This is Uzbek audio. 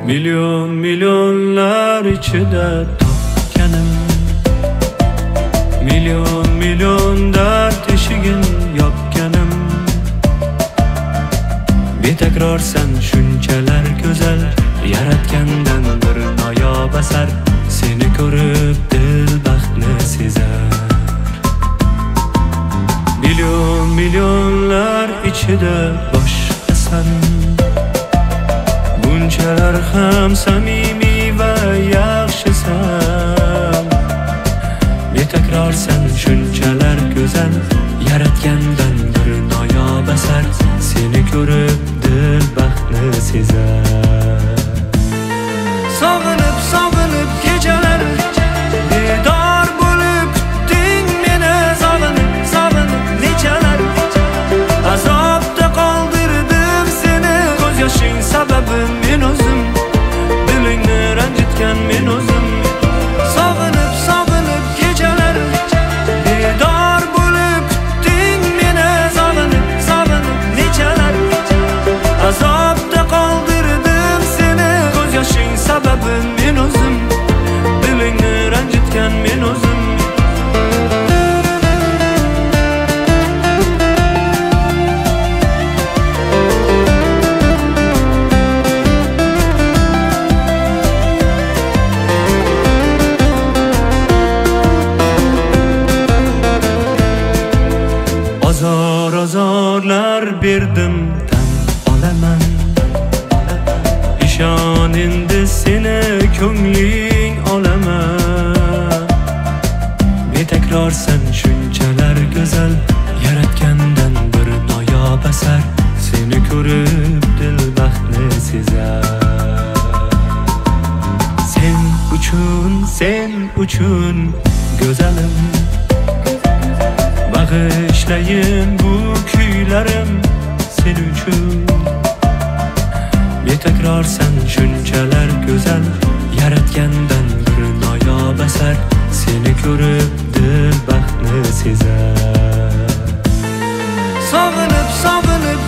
Milyon milyonlar içinde topganim, milyon milyon dard eshigin yopganim. Betakror sen shunchalar go'zal, yaratgandan bir noyob asar. Seni ko'rib dil baxtni sezar. Milyon milyonlar ichida boshqasan, bunchalar ham samimiy va yaxshisan. Betakror sen shunchalar go'zal, yaratgandan bir noyob asar. Seni ko'rib dil baxtni sezar. Sog'inib sog'inib kechalar bedor bo'lib kutding meni. Sog'inib sog'inib nechalar azobda qoldirdim seni. Ko'z yoshing sababi men o'zim, dilingni ranjitgan men o'zim. Sog'inib sog'inib kechalar bedor bo'lib kutding meni. Sog'inib sog'inib nechalar azobda qoldirdim seni. Ko'z yoshing sababi men o'zim, dilingni ranjitgan men o'zim. Azor azorlar berdim tan olaman. İshon endi seni ko'ngling olaman. Betakror sen shunchalar go'zal, yaratgandan bir noyob asar. Seni ko'rib dil baxtni sezar. Sen uchun go'zalim, bag'ishlayin bu kuylarim sen uchun. Betakror sen shunchalar go'zal, yaratgandan bir noyob asar. Seni ko'rib dil baxtni sezar. Sog'inib sog'inib